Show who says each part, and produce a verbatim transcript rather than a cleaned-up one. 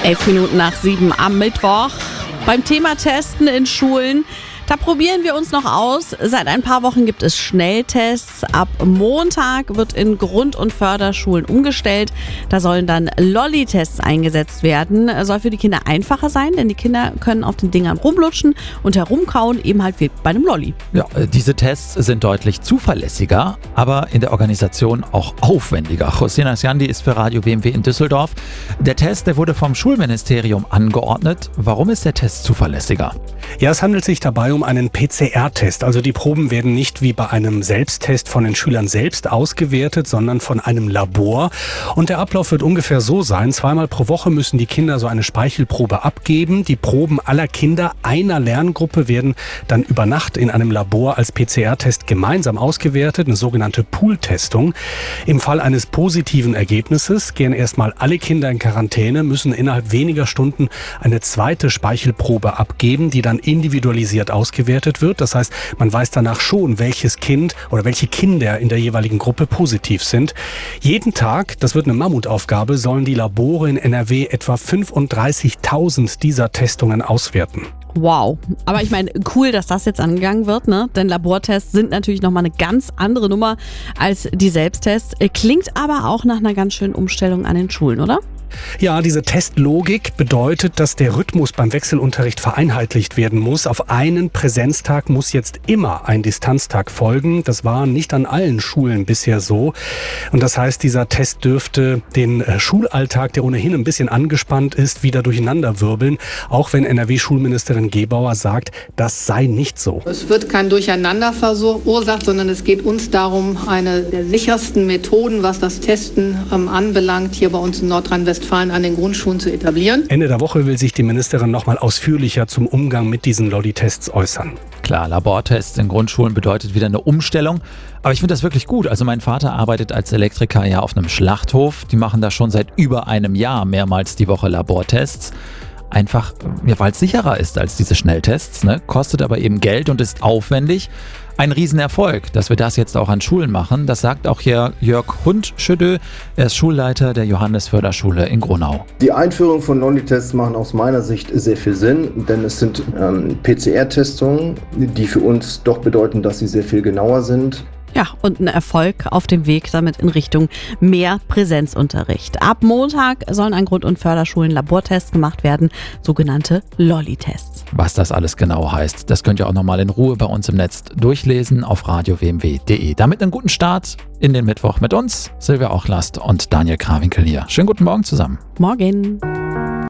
Speaker 1: Elf Minuten nach sieben am Mittwoch. Beim Thema Testen in Schulen, da probieren wir uns noch aus. Seit ein paar Wochen gibt es Schnelltests. Ab Montag wird in Grund- und Förderschulen umgestellt. Da sollen dann Lolli-Tests eingesetzt werden. Soll für die Kinder einfacher sein, denn die Kinder können auf den Dingern rumlutschen und herumkauen, eben halt wie bei einem Lolli.
Speaker 2: Ja, diese Tests sind deutlich zuverlässiger, aber in der Organisation auch aufwendiger. Josina Sjandi ist für Radio B M W in Düsseldorf. Der Test, der wurde vom Schulministerium angeordnet. Warum ist der Test zuverlässiger?
Speaker 3: Ja, es handelt sich dabei um einen P C R-Test. Also die Proben werden nicht wie bei einem Selbsttest von den Schülern selbst ausgewertet, sondern von einem Labor. Und der Ablauf wird ungefähr so sein. Zweimal pro Woche müssen die Kinder so eine Speichelprobe abgeben. Die Proben aller Kinder einer Lerngruppe werden dann über Nacht in einem Labor als P C R-Test gemeinsam ausgewertet, eine sogenannte Pool-Testung. Im Fall eines positiven Ergebnisses gehen erstmal alle Kinder in Quarantäne, müssen innerhalb weniger Stunden eine zweite Speichelprobe abgeben, die dann individualisiert ausgewertet wird. Das heißt, man weiß danach schon, welches Kind oder welche Kinder in der jeweiligen Gruppe positiv sind. Jeden Tag, das wird eine Mammutaufgabe, sollen die Labore in N R W etwa fünfunddreißigtausend dieser Testungen auswerten.
Speaker 1: Wow. Aber ich meine, cool, dass das jetzt angegangen wird, ne? Denn Labortests sind natürlich nochmal eine ganz andere Nummer als die Selbsttests. Klingt aber auch nach einer ganz schönen Umstellung an den Schulen, oder?
Speaker 3: Ja, diese Testlogik bedeutet, dass der Rhythmus beim Wechselunterricht vereinheitlicht werden muss. Auf einen Präsenztag muss jetzt immer ein Distanztag folgen. Das war nicht an allen Schulen bisher so. Und das heißt, dieser Test dürfte den Schulalltag, der ohnehin ein bisschen angespannt ist, wieder durcheinanderwirbeln. Auch wenn N R W-Schulministerin Gebauer sagt, das sei nicht so.
Speaker 4: Es wird kein Durcheinander verursacht, sondern es geht uns darum, eine der sichersten Methoden, was das Testen ähm, anbelangt, hier bei uns in Nordrhein-Westfalen an den Grundschulen zu etablieren.
Speaker 3: Ende der Woche will sich die Ministerin noch mal ausführlicher zum Umgang mit diesen Lolli-Tests äußern.
Speaker 2: Klar, Labortests in Grundschulen bedeutet wieder eine Umstellung. Aber ich finde das wirklich gut. Also mein Vater arbeitet als Elektriker ja auf einem Schlachthof. Die machen da schon seit über einem Jahr mehrmals die Woche Labortests. Einfach, ja, weil es sicherer ist als diese Schnelltests, ne? Kostet aber eben Geld und ist aufwendig. Ein Riesenerfolg, dass wir das jetzt auch an Schulen machen. Das sagt auch hier Jörg Hundschödö. Er ist Schulleiter der Johannes-Förderschule in Gronau.
Speaker 5: Die Einführung von Lolli-Tests machen aus meiner Sicht sehr viel Sinn, denn es sind ähm, P C R-Testungen, die für uns doch bedeuten, dass sie sehr viel genauer sind.
Speaker 1: Ja, und ein Erfolg auf dem Weg damit in Richtung mehr Präsenzunterricht. Ab Montag sollen an Grund- und Förderschulen Labortests gemacht werden, sogenannte Lolli-Tests.
Speaker 2: Was das alles genau heißt, das könnt ihr auch nochmal in Ruhe bei uns im Netz durchlesen auf radio w m w punkt de. Damit einen guten Start in den Mittwoch mit uns, Silvia Ochlast und Daniel Krawinkel hier. Schönen guten Morgen zusammen.
Speaker 1: Morgen.